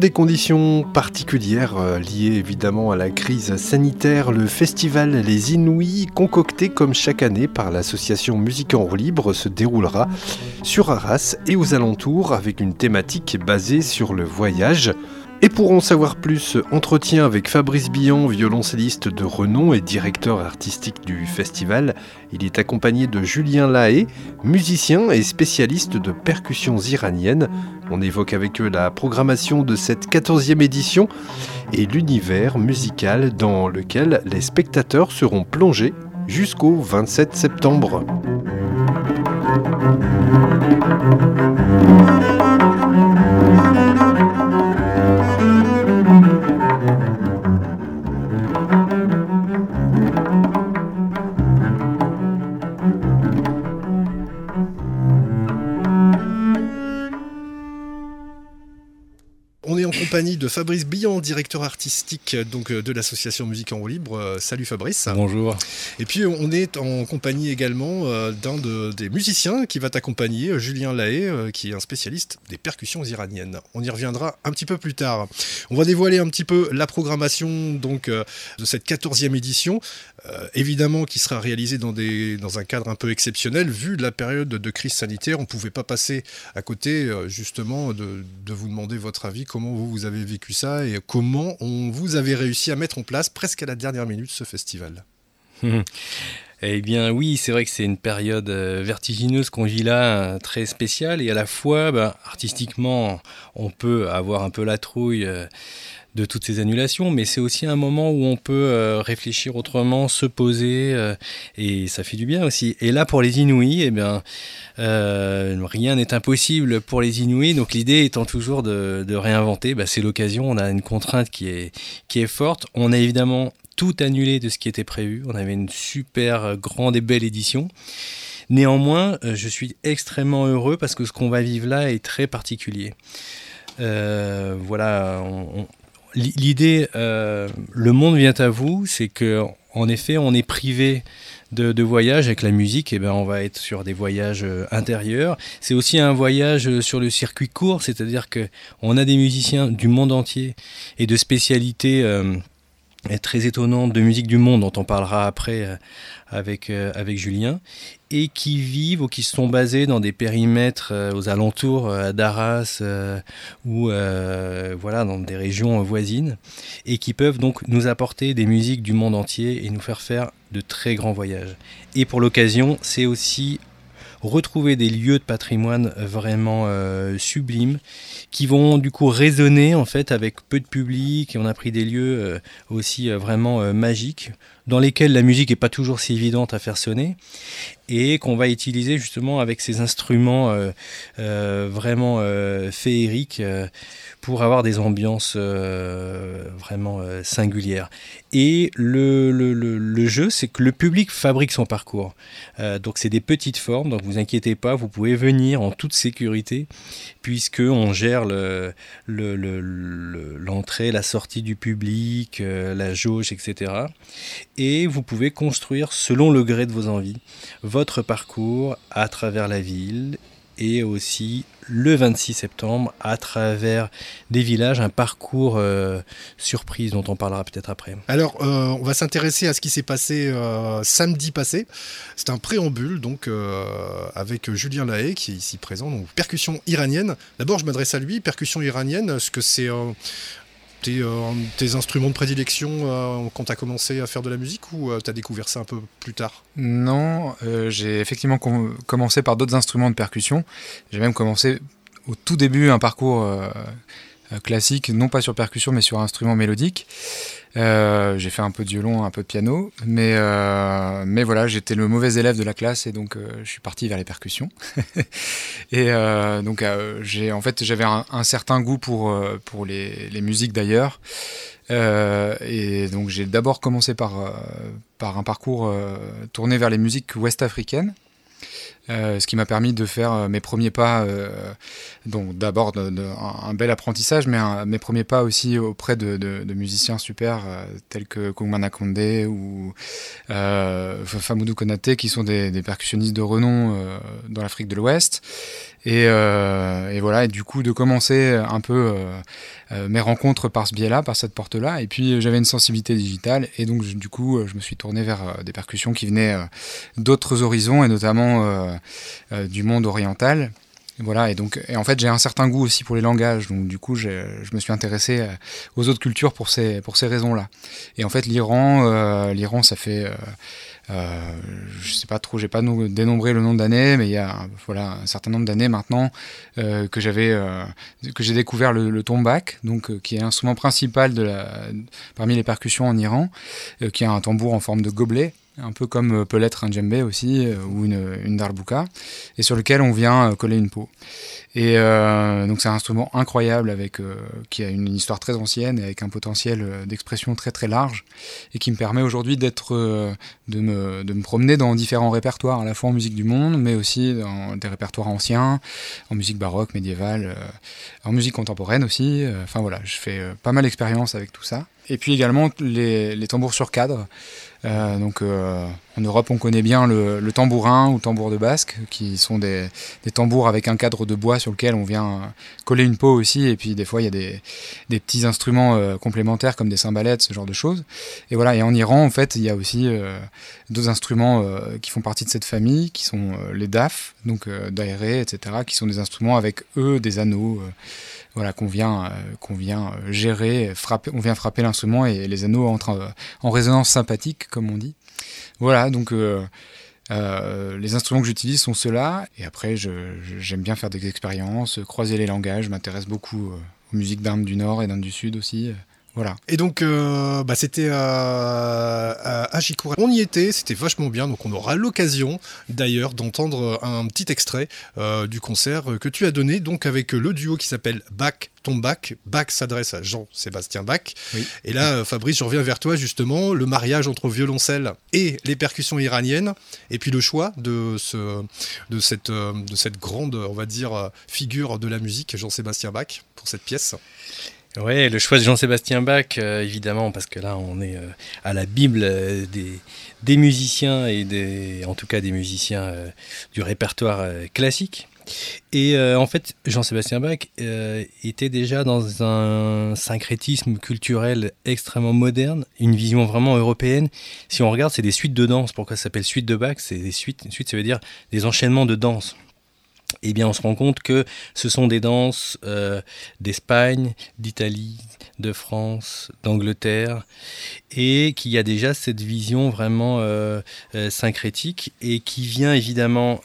des conditions particulières liées évidemment à la crise sanitaire, le festival Les Inouïs, concocté comme chaque année par l'association Musique en roue libre, se déroulera sur Arras et aux alentours avec une thématique basée sur le voyage. Et pour en savoir plus, entretien avec Fabrice Billan, violoncelliste de renom et directeur artistique du festival. Il est accompagné de Julien Lahaye, musicien et spécialiste de percussions iraniennes. On évoque avec eux la programmation de cette 14e édition et l'univers musical dans lequel les spectateurs seront plongés jusqu'au 27 septembre. On est en compagnie de Fabrice Billan, directeur artistique de l'association Musique en roue libre. Salut Fabrice. Bonjour. Et puis on est en compagnie également des musiciens qui va t'accompagner, Julien Lahaye, qui est un spécialiste des percussions iraniennes. On y reviendra un petit peu plus tard. On va dévoiler un petit peu la programmation de cette 14e édition, évidemment qui sera réalisée dans un cadre un peu exceptionnel. Vu la période de crise sanitaire, on ne pouvait pas passer à côté justement de vous demander votre avis. Comment vous avez vécu ça et comment vous avez réussi à mettre en place presque à la dernière minute ce festival ? Eh bien oui, c'est vrai que c'est une période vertigineuse qu'on vit là, très spéciale, et à la fois, artistiquement, on peut avoir un peu la trouille de toutes ces annulations, mais c'est aussi un moment où on peut réfléchir autrement, se poser, et ça fait du bien aussi. Et là, pour les Inouïs, rien n'est impossible pour les Inouïs, donc l'idée étant toujours de réinventer, c'est l'occasion, on a une contrainte qui est forte, on a évidemment tout annulé de ce qui était prévu, on avait une super grande et belle édition. Néanmoins, je suis extrêmement heureux parce que ce qu'on va vivre là est très particulier. L'idée, le monde vient à vous, c'est qu'en effet, on est privé de voyage avec la musique, on va être sur des voyages intérieurs. C'est aussi un voyage sur le circuit court, c'est-à-dire qu'on a des musiciens du monde entier et de spécialités très étonnantes de musique du monde, dont on parlera après avec Julien, et qui vivent ou qui sont basés dans des périmètres aux alentours d'Arras ou dans des régions voisines, et qui peuvent donc nous apporter des musiques du monde entier et nous faire de très grands voyages. Et pour l'occasion, c'est aussi retrouver des lieux de patrimoine vraiment sublimes qui vont du coup résonner en fait avec peu de public, et on a pris des lieux aussi vraiment magiques dans lesquels la musique n'est pas toujours si évidente à faire sonner et qu'on va utiliser justement avec ces instruments vraiment féeriques pour avoir des ambiances vraiment singulières. Et le jeu, c'est que le public fabrique son parcours. Donc c'est des petites formes, donc vous inquiétez pas, vous pouvez venir en toute sécurité puisqu'on gère l'entrée, la sortie du public, la jauge, etc. Et vous pouvez construire selon le gré de vos envies votre parcours à travers la ville et aussi le 26 septembre à travers des villages, un parcours surprise dont on parlera peut-être après. Alors, on va s'intéresser à ce qui s'est passé samedi passé. C'est un préambule donc avec Julien Lahaye qui est ici présent, donc percussion iranienne. D'abord, je m'adresse à lui, percussion iranienne, est-ce que c'est tes instruments de prédilection quand tu as commencé à faire de la musique ou tu as découvert ça un peu plus tard ? Non, j'ai effectivement commencé par d'autres instruments de percussion. J'ai même commencé au tout début un parcours classique, non pas sur percussion mais sur instrument mélodique. J'ai fait un peu de violon, un peu de piano, mais voilà, j'étais le mauvais élève de la classe et donc je suis parti vers les percussions. Et j'avais un certain goût pour les musiques d'ailleurs. Et donc j'ai d'abord commencé par un parcours tourné vers les musiques ouest-africaines. Ce qui m'a permis de faire mes premiers pas, donc d'abord un bel apprentissage, mais mes premiers pas aussi auprès de musiciens super tels que Koumana Kondé ou Famoudou Konaté, qui sont des percussionnistes de renom dans l'Afrique de l'Ouest. Et voilà, et du coup de commencer un peu mes rencontres par ce biais-là, par cette porte-là. Et puis j'avais une sensibilité digitale, et donc du coup je me suis tourné vers des percussions qui venaient d'autres horizons, et notamment du monde oriental. Voilà, et en fait j'ai un certain goût aussi pour les langages, donc du coup je me suis intéressé aux autres cultures pour ces raisons-là. Et en fait l'Iran ça fait je sais pas trop, j'ai pas dénombré le nombre d'années, mais il y a un certain nombre d'années maintenant que j'ai découvert le tombak, donc qui est l'instrument principal parmi les percussions en Iran, qui a un tambour en forme de gobelet, un peu comme peut l'être un djembé aussi, ou une darbouka, et sur lequel on vient coller une peau. Et donc c'est un instrument incroyable qui a une histoire très ancienne et avec un potentiel d'expression très très large, et qui me permet aujourd'hui de me promener dans différents répertoires, à la fois en musique du monde, mais aussi dans des répertoires anciens, en musique baroque, médiévale, en musique contemporaine aussi. Enfin voilà, je fais pas mal d'expériences avec tout ça. Et puis également les tambours sur cadre. En Europe, on connaît bien le tambourin ou tambour de basque, qui sont des tambours avec un cadre de bois sur lequel on vient coller une peau aussi. Et puis des fois, il y a des petits instruments complémentaires comme des cymbalettes, ce genre de choses. Et voilà. Et en Iran, en fait, il y a aussi deux instruments qui font partie de cette famille, qui sont les daf, donc daéré, etc., qui sont des instruments avec eux des anneaux. Voilà, qu'on vient gérer, on vient frapper l'instrument, et les anneaux entrent en résonance sympathique, comme on dit. Voilà, donc les instruments que j'utilise sont ceux-là, et après j'aime bien faire des expériences, croiser les langages, je m'intéresse beaucoup aux musiques d'Inde du Nord et d'Inde du Sud aussi. Voilà. Et donc, c'était à Agincourt. On y était, c'était vachement bien. Donc, on aura l'occasion, d'ailleurs, d'entendre un petit extrait du concert que tu as donné, donc avec le duo qui s'appelle Bach Tombak. Bach s'adresse à Jean-Sébastien Bach. Oui. Et là, Fabrice, je reviens vers toi, justement. Le mariage entre violoncelle et les percussions iraniennes, et puis le choix de cette grande, on va dire, figure de la musique, Jean-Sébastien Bach, pour cette pièce. Oui, le choix de Jean-Sébastien Bach, évidemment, parce que là, on est à la Bible des musiciens, et en tout cas des musiciens du répertoire classique. Et en fait, Jean-Sébastien Bach était déjà dans un syncrétisme culturel extrêmement moderne, une vision vraiment européenne. Si on regarde, c'est des suites de danse. Pourquoi ça s'appelle suite de Bach ? C'est des suites, ça veut dire des enchaînements de danse. Eh bien, on se rend compte que ce sont des danses d'Espagne, d'Italie, de France, d'Angleterre, et qu'il y a déjà cette vision vraiment syncrétique, et qui vient évidemment,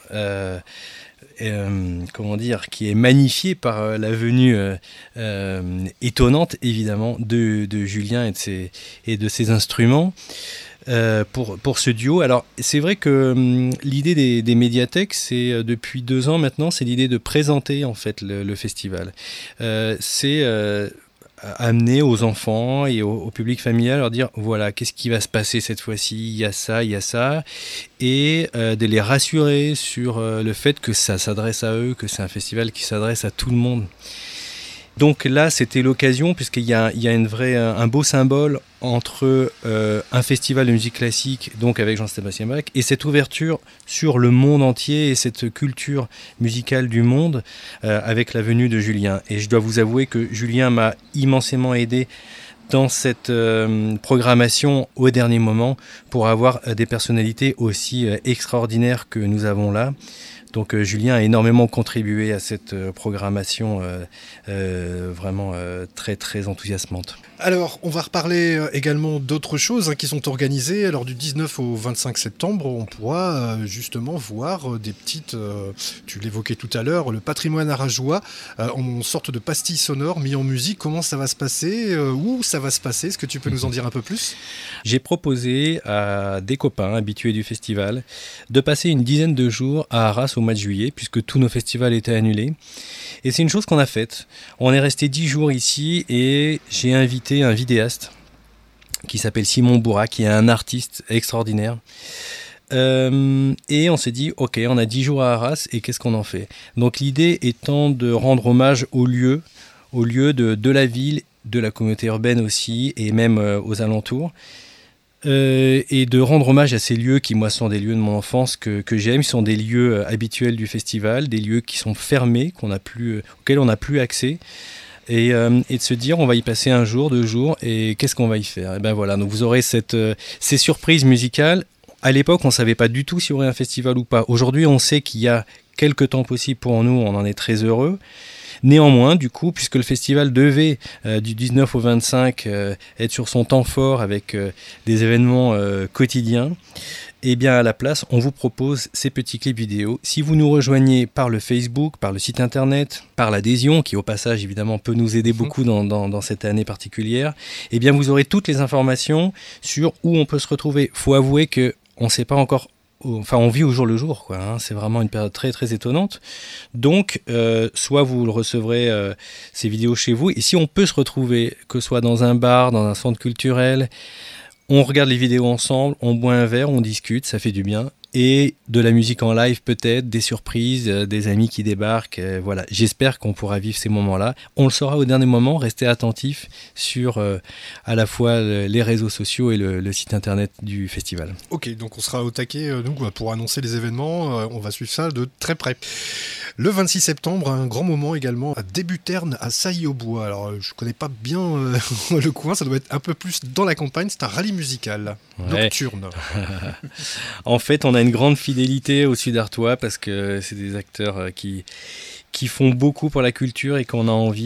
qui est magnifiée par la venue étonnante, évidemment, de Julien et de ses instruments. Pour ce duo. Alors c'est vrai que l'idée des médiathèques, c'est depuis 2 ans maintenant, c'est l'idée de présenter en fait le festival. C'est amener aux enfants et au public familial, leur dire voilà, qu'est-ce qui va se passer cette fois-ci, il y a ça, et de les rassurer sur le fait que ça s'adresse à eux, que c'est un festival qui s'adresse à tout le monde. Donc là, c'était l'occasion, puisqu'il y a un beau symbole entre un festival de musique classique, donc avec Jean-Sébastien Bach, et cette ouverture sur le monde entier et cette culture musicale du monde avec la venue de Julien. Et je dois vous avouer que Julien m'a immensément aidé dans cette programmation au dernier moment pour avoir des personnalités aussi extraordinaires que nous avons là. Donc Julien a énormément contribué à cette programmation vraiment très très enthousiasmante. Alors, on va reparler également d'autres choses qui sont organisées. Alors, du 19 au 25 septembre, on pourra justement voir des petites, tu l'évoquais tout à l'heure, le patrimoine arajois, en sorte de pastille sonore mis en musique. Comment ça va se passer ? Où ça va se passer ? Est-ce que tu peux nous en dire un peu plus ? J'ai proposé à des copains habitués du festival de passer une dizaine de jours à Arras au mois de juillet, puisque tous nos festivals étaient annulés. Et c'est une chose qu'on a faite. On est resté 10 jours ici, et j'ai invité un vidéaste qui s'appelle Simon Bourra, qui est un artiste extraordinaire. Et on s'est dit, ok, on a 10 jours à Arras, et qu'est-ce qu'on en fait ? Donc l'idée étant de rendre hommage aux lieux de la ville, de la communauté urbaine aussi, et même aux alentours. et de rendre hommage à ces lieux qui, moi, sont des lieux de mon enfance que j'aime. Ce sont des lieux habituels du festival, des lieux qui sont fermés, auxquels on n'a plus accès. Et de se dire, on va y passer 1 jour, 2 jours, et qu'est-ce qu'on va y faire ? Et ben voilà, donc vous aurez ces surprises musicales. À l'époque, on ne savait pas du tout s'il y aurait un festival ou pas. Aujourd'hui, on sait qu'il y a quelques temps possibles pour nous, on en est très heureux. Néanmoins, du coup, puisque le festival devait du 19 au 25 être sur son temps fort avec des événements quotidiens, eh bien à la place, on vous propose ces petits clips vidéo. Si vous nous rejoignez par le Facebook, par le site internet, par l'adhésion, qui au passage évidemment peut nous aider beaucoup dans cette année particulière, eh bien vous aurez toutes les informations sur où on peut se retrouver. Il faut avouer qu'on ne sait pas encore. Enfin, on vit au jour le jour, quoi, hein. C'est vraiment une période très très étonnante. Donc, soit vous le recevrez ces vidéos chez vous, et si on peut se retrouver, que ce soit dans un bar, dans un centre culturel, on regarde les vidéos ensemble, on boit un verre, on discute, ça fait du bien. Et de la musique en live peut-être, des surprises, des amis qui débarquent. Voilà, j'espère qu'on pourra vivre ces moments-là. On le saura au dernier moment, restez attentifs sur à la fois les réseaux sociaux et le site internet du festival. Ok, donc on sera au taquet pour annoncer les événements, on va suivre ça de très près. Le 26 septembre, un grand moment également à Débuterne, à Sailly-au-Bois. Alors je connais pas bien le coin, ça doit être un peu plus dans la campagne, c'est un rallye musical nocturne. En fait, on a une grande fidélité au Sud-Artois parce que c'est des acteurs qui font beaucoup pour la culture et qu'on a envie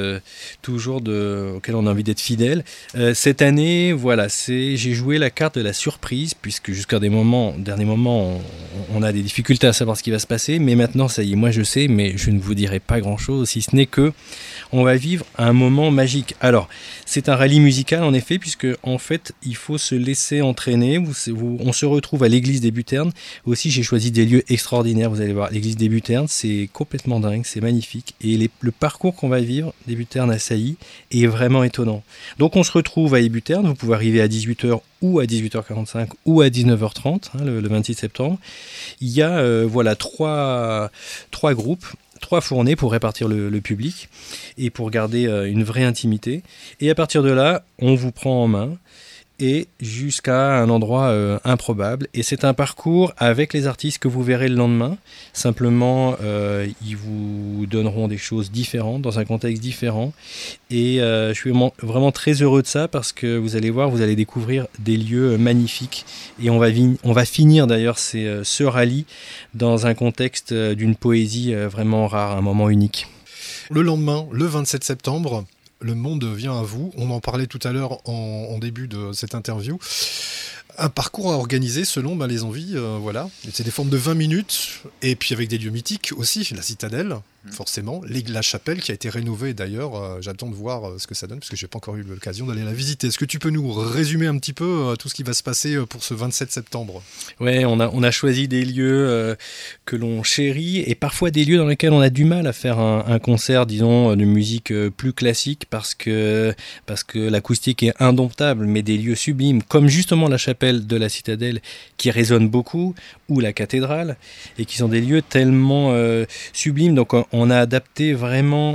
auquel on a envie d'être fidèle. Cette année, voilà, j'ai joué la carte de la surprise puisque jusqu'à dernier moment, on a des difficultés à savoir ce qui va se passer. Mais maintenant, ça y est, moi je sais, mais je ne vous dirai pas grand-chose, si ce n'est que on va vivre un moment magique. Alors, c'est un rallye musical en effet, puisque en fait, il faut se laisser entraîner. On se retrouve à l'église des Buternes. Aussi, j'ai choisi des lieux extraordinaires. Vous allez voir, l'église des Buternes, c'est complètement dingue, c'est magnifique. Et le parcours qu'on va vivre des Buternes à Sailly est vraiment étonnant. Donc, on se retrouve à Buternes. Vous pouvez arriver à 18h ou à 18h45 ou à 19h30, le 26 septembre. Il y a trois groupes. 3 fournées pour répartir le public et pour garder une vraie intimité. Et à partir de là, on vous prend en main et jusqu'à un endroit improbable. Et c'est un parcours avec les artistes que vous verrez le lendemain. Simplement, ils vous donneront des choses différentes, dans un contexte différent. Et je suis vraiment très heureux de ça parce que vous allez voir, vous allez découvrir des lieux magnifiques. Et on va finir d'ailleurs ce rallye dans un contexte d'une poésie vraiment rare, un moment unique. Le lendemain, le 27 septembre, le monde vient à vous. On en parlait tout à l'heure en début de cette interview. Un parcours à organiser selon les envies, voilà. C'est des formes de 20 minutes, et puis avec des lieux mythiques aussi, la Citadelle, forcément, la chapelle qui a été rénovée d'ailleurs, j'attends de voir ce que ça donne, parce que je n'ai pas encore eu l'occasion d'aller la visiter. Est-ce que tu peux nous résumer un petit peu tout ce qui va se passer pour ce 27 septembre ? Ouais, on a choisi des lieux que l'on chérit, et parfois des lieux dans lesquels on a du mal à faire un concert, disons, de musique plus classique, parce que l'acoustique est indomptable, mais des lieux sublimes, comme justement la chapelle de la Citadelle qui résonne beaucoup, ou la cathédrale, et qui sont des lieux tellement sublimes. Donc on a adapté vraiment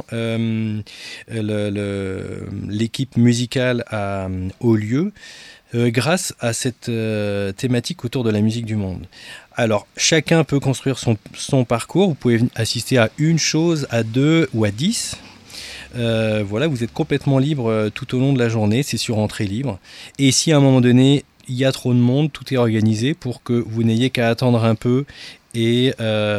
l'équipe musicale au lieu grâce à cette thématique autour de la musique du monde. Alors, chacun peut construire son parcours. Vous pouvez assister à une chose, à 2 ou à 10. Voilà, vous êtes complètement libre tout au long de la journée. C'est sur entrée libre. Et si à un moment donné, il y a trop de monde, tout est organisé pour que vous n'ayez qu'à attendre un peu et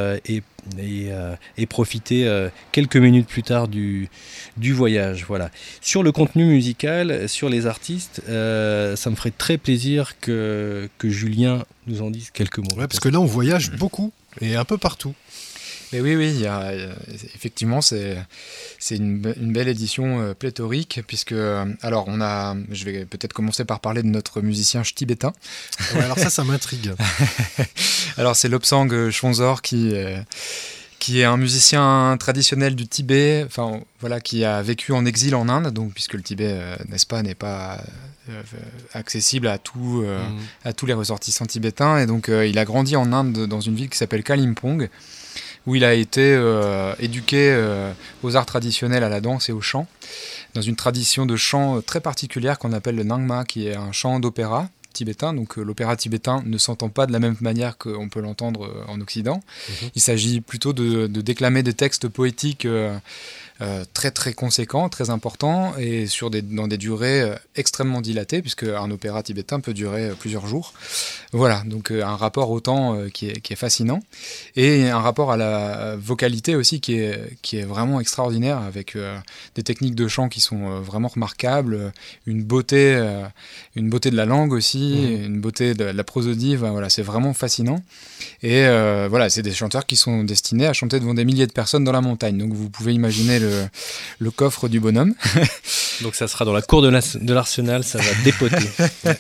profiter quelques minutes plus tard du voyage. Voilà. Sur le contenu musical, sur les artistes, ça me ferait très plaisir que Julien nous en dise quelques mots. Ouais, parce que là, on voyage beaucoup et un peu partout. Mais oui, effectivement, c'est une belle édition pléthorique, puisque, alors, je vais peut-être commencer par parler de notre musicien tibétain. Ouais, alors ça m'intrigue. Alors, c'est Lobsang Chonzor qui est un musicien traditionnel du Tibet, enfin, voilà, qui a vécu en exil en Inde, donc, puisque le Tibet, n'est pas accessible à tous les ressortissants tibétains, et donc il a grandi en Inde dans une ville qui s'appelle Kalimpong, où il a été éduqué aux arts traditionnels, à la danse et au chant, dans une tradition de chant très particulière qu'on appelle le Nangma, qui est un chant d'opéra, tibétain. Donc l'opéra tibétain ne s'entend pas de la même manière qu'on peut l'entendre en Occident. Il s'agit plutôt de déclamer des textes poétiques très très conséquents, très importants, et dans des durées extrêmement dilatées, puisque un opéra tibétain peut durer plusieurs jours. Voilà, donc un rapport au temps qui est fascinant, et un rapport à la vocalité aussi qui est vraiment extraordinaire, avec des techniques de chant qui sont vraiment remarquables, une beauté de la langue aussi, une beauté de la prosodie. Voilà, c'est vraiment fascinant. Et voilà, c'est des chanteurs qui sont destinés à chanter devant des milliers de personnes dans la montagne. Donc vous pouvez imaginer le coffre du bonhomme. Donc ça sera dans la cour de l'Arsenal, ça va dépoter.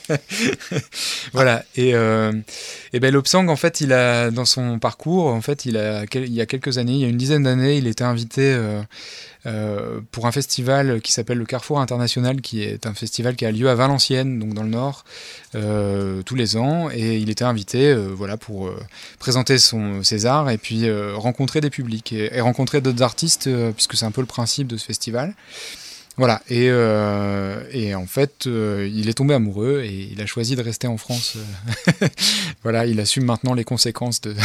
Voilà. Et ben Lobsang, en fait, il a, dans son parcours, en fait, il y a quelques années, il y a une dizaine d'années, il était invité pour un festival qui s'appelle le Carrefour International, qui est un festival qui a lieu à Valenciennes, donc dans le Nord, tous les ans. Et il était invité voilà, pour présenter ses arts et puis rencontrer des publics et rencontrer d'autres artistes, puisque c'est un peu le principe de ce festival. Voilà, et en fait, il est tombé amoureux et il a choisi de rester en France. Voilà, il assume maintenant les conséquences de...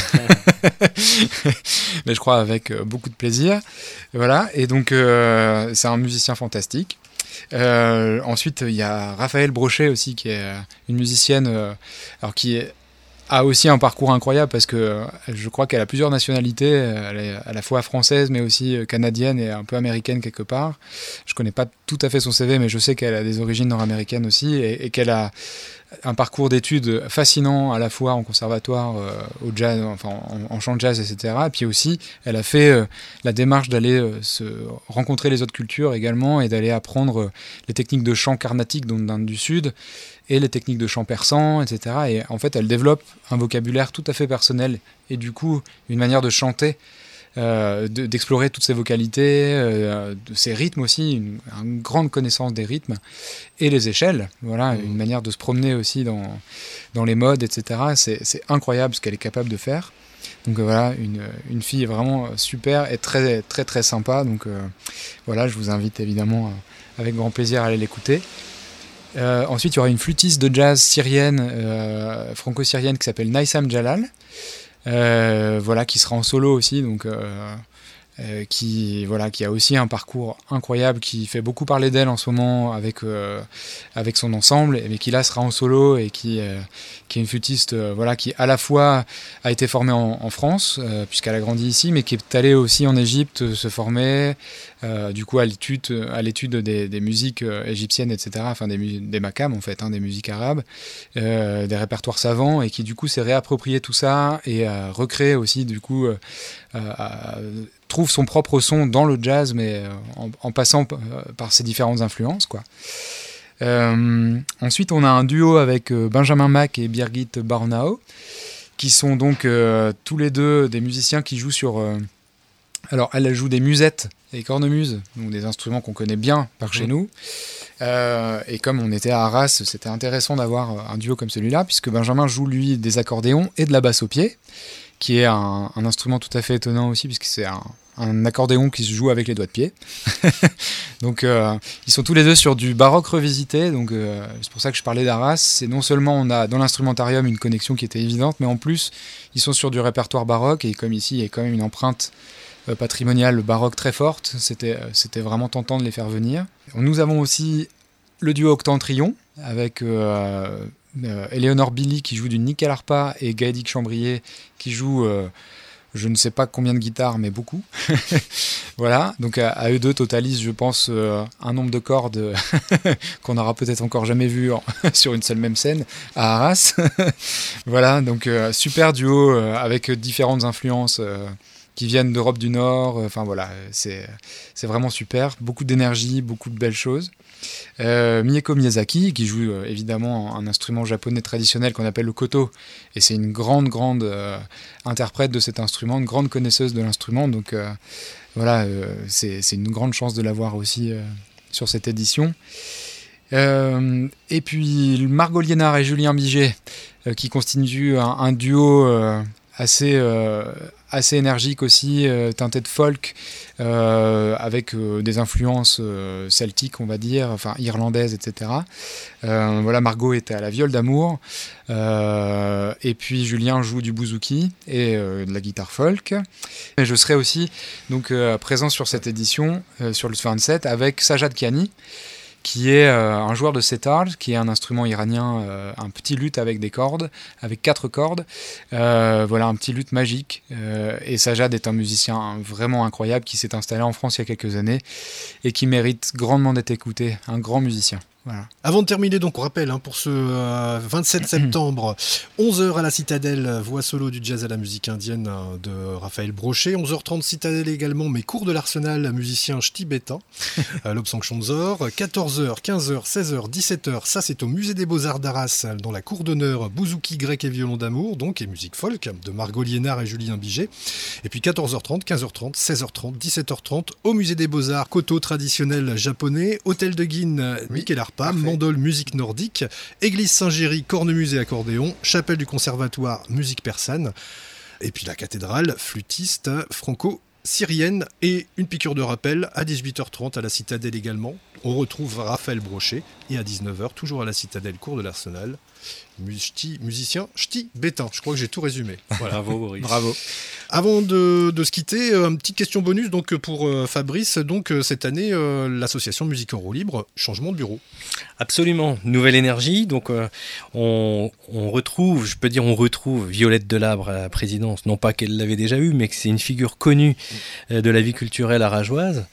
Mais je crois avec beaucoup de plaisir. Voilà, et donc c'est un musicien fantastique. Ensuite, il y a Raphaël Brochet aussi, qui est une musicienne alors qui a aussi un parcours incroyable, parce que je crois qu'elle a plusieurs nationalités. Elle est à la fois française mais aussi canadienne et un peu américaine quelque part. Je connais pas tout à fait son CV, mais je sais qu'elle a des origines nord-américaines aussi, et qu'elle a un parcours d'études fascinant, à la fois en conservatoire, au jazz, enfin en chant de jazz, etc. Et puis aussi, elle a fait la démarche d'aller se rencontrer les autres cultures également, et d'aller apprendre les techniques de chant carnatique d'Inde du Sud, et les techniques de chant persan, etc. Et en fait, elle développe un vocabulaire tout à fait personnel, et du coup, une manière de chanter, d'explorer toutes ces vocalités, de ces rythmes aussi, une grande connaissance des rythmes et les échelles. Voilà, une manière de se promener aussi dans les modes, etc. C'est incroyable ce qu'elle est capable de faire. Donc voilà, une fille vraiment super et très très très sympa. Donc voilà, je vous invite évidemment avec grand plaisir à aller l'écouter. Ensuite, il y aura une flûtiste de jazz syrienne, franco-syrienne, qui s'appelle Naïsam Jalal, voilà, qui sera en solo aussi, donc qui a aussi un parcours incroyable, qui fait beaucoup parler d'elle en ce moment avec son ensemble, mais qui là sera en solo, et qui est une flûtiste voilà, qui à la fois a été formée en France, puisqu'elle a grandi ici, mais qui est allée aussi en Égypte se former, du coup à l'étude des musiques égyptiennes, etc., enfin des makams en fait, hein, des musiques arabes, des répertoires savants, et qui du coup s'est réapproprié tout ça et a recréé aussi du coup trouve son propre son dans le jazz, mais en passant par ses différentes influences, quoi. Ensuite, on a un duo avec Benjamin Mack et Birgit Barnau, qui sont donc tous les deux des musiciens qui jouent sur... alors, elle joue des musettes et cornemuses, donc des instruments qu'on connaît bien par chez nous. Et comme on était à Arras, c'était intéressant d'avoir un duo comme celui-là, puisque Benjamin joue, lui, des accordéons et de la basse au pied, qui est un instrument tout à fait étonnant aussi, puisque c'est un accordéon qui se joue avec les doigts de pied. Donc ils sont tous les deux sur du baroque revisité, donc c'est pour ça que je parlais d'Arras. C'est non seulement on a dans l'instrumentarium une connexion qui était évidente, mais en plus ils sont sur du répertoire baroque, et comme ici il y a quand même une empreinte patrimoniale baroque très forte, c'était vraiment tentant de les faire venir. Nous avons aussi le duo Octentrion avec Eleonore Billy qui joue du nickel harpa, et Gaëdic Chambrier qui joue je ne sais pas combien de guitares, mais beaucoup. Voilà, donc à eux deux totalisent, je pense, un nombre de cordes qu'on n'aura peut-être encore jamais vu sur une seule même scène à Arras. Voilà, donc super duo avec différentes influences qui viennent d'Europe du Nord. Enfin voilà, c'est vraiment super, beaucoup d'énergie, beaucoup de belles choses. Mieko Miyazaki qui joue évidemment un instrument japonais traditionnel qu'on appelle le koto, et c'est une grande interprète de cet instrument, une grande connaisseuse de l'instrument, donc voilà, c'est une grande chance de l'avoir aussi sur cette édition. Et puis Margot Liénard et Julien Biget qui constituent un duo assez assez énergique aussi, teinté de folk, avec des influences celtiques, on va dire, enfin irlandaises, etc. Voilà, Margot était à la viole d'amour, et puis Julien joue du bouzouki et de la guitare folk. Et je serai aussi donc présent sur cette édition, sur le 27, avec Sajad Kiani, qui est un joueur de setar, qui est un instrument iranien, un petit luth avec des cordes, avec 4 cordes. Voilà, un petit luth magique. Et Sajad est un musicien vraiment incroyable qui s'est installé en France il y a quelques années et qui mérite grandement d'être écouté. Un grand musicien. Voilà. Avant de terminer, donc on rappelle pour ce 27 septembre, 11h à la Citadelle, voix solo du jazz à la musique indienne de Raphaël Brochet. 11h30 Citadelle également, mais cours de l'Arsenal, musicien ch'ti bétain, l'Obsanction de Zor. 14h, 15h, 16h, 17h, ça c'est au Musée des Beaux-Arts d'Arras, dans la cour d'honneur bouzouki grec et violon d'amour, donc et musique folk de Margot Liénard et Julien Biget. Et puis 14h30, 15h30, 16h30, 17h30 au Musée des Beaux-Arts, koto traditionnel japonais, hôtel de Guine, Michel Arpa, mandole musique nordique, église Saint-Géry, cornemuse et accordéon, chapelle du conservatoire musique persane, et puis la cathédrale, flûtiste franco-syrienne, et une piqûre de rappel à 18h30 à la Citadelle également. On retrouve Raphaël Brochet, et à 19h, toujours à la Citadelle, cour de l'Arsenal, musicien ch'ti bétain. Je crois que j'ai tout résumé. Voilà. Bravo Boris. Bravo. Avant de se quitter, une petite question bonus donc pour Fabrice. Donc cette année, l'association Musique en roue libre, changement de bureau. Absolument, nouvelle énergie. Donc on retrouve, je peux dire on retrouve Violette Delabre à la présidence. Non pas qu'elle l'avait déjà eu, mais que c'est une figure connue de la vie culturelle arageoise.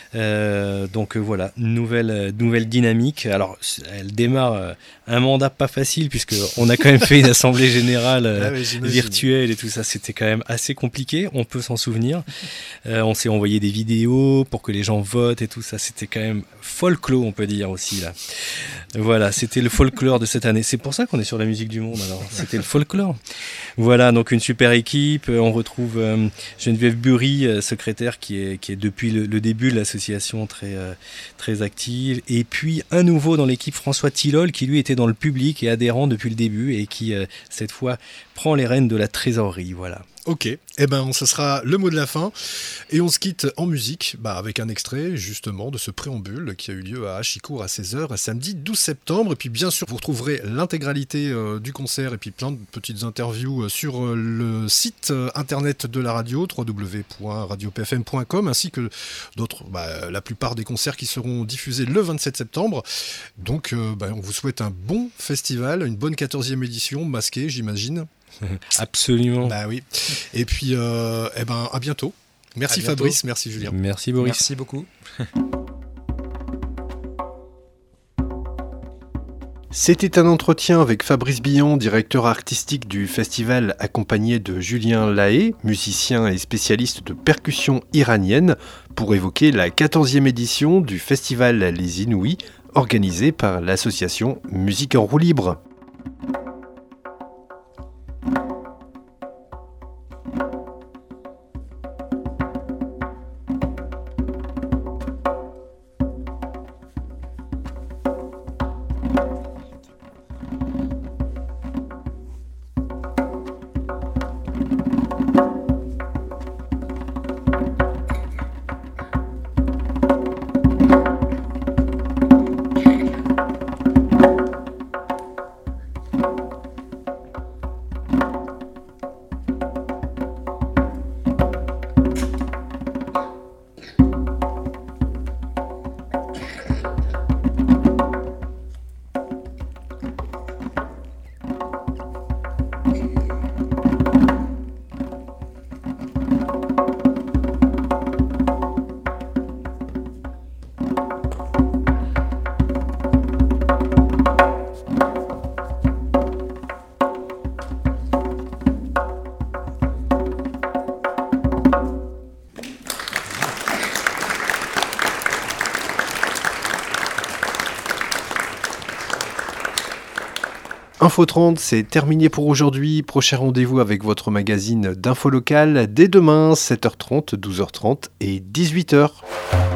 Donc voilà, nouvelle dynamique. Alors elle démarre un mandat pas facile puisque on a quand même fait une assemblée générale virtuelle et tout ça, c'était quand même assez compliqué, on peut s'en souvenir. On s'est envoyé des vidéos pour que les gens votent et tout ça, c'était quand même folklore, on peut dire aussi là. Voilà, c'était le folklore de cette année. C'est pour ça qu'on est sur la musique du monde alors, c'était le folklore. Voilà, donc une super équipe, on retrouve Geneviève Bury, secrétaire qui est depuis le début de l'association très active, et puis un nouveau dans l'équipe, François Tillol, qui lui était dans le public et adhérent depuis le début et qui cette fois prend les rênes de la trésorerie. Voilà. Ok, eh ben ce sera le mot de la fin et on se quitte en musique avec un extrait justement de ce préambule qui a eu lieu à Achicourt à 16h samedi 12 septembre. Et puis bien sûr vous retrouverez l'intégralité du concert et puis plein de petites interviews sur le site internet de la radio, www.radiopfm.com, ainsi que d'autres, la plupart des concerts qui seront diffusés le 27 septembre. Donc on vous souhaite un bon festival, une bonne 14e édition masquée j'imagine. Absolument. Bah oui. Et puis, à bientôt. Merci Fabrice, merci Julien. Merci Boris. Merci beaucoup. C'était un entretien avec Fabrice Billon, directeur artistique du festival, accompagné de Julien Lahaye, musicien et spécialiste de percussion iranienne, pour évoquer la 14e édition du festival Les Inouïs, organisé par l'association Musique en roue libre. Info 30, c'est terminé pour aujourd'hui. Prochain rendez-vous avec votre magazine d'info locale dès demain, 7h30, 12h30 et 18h.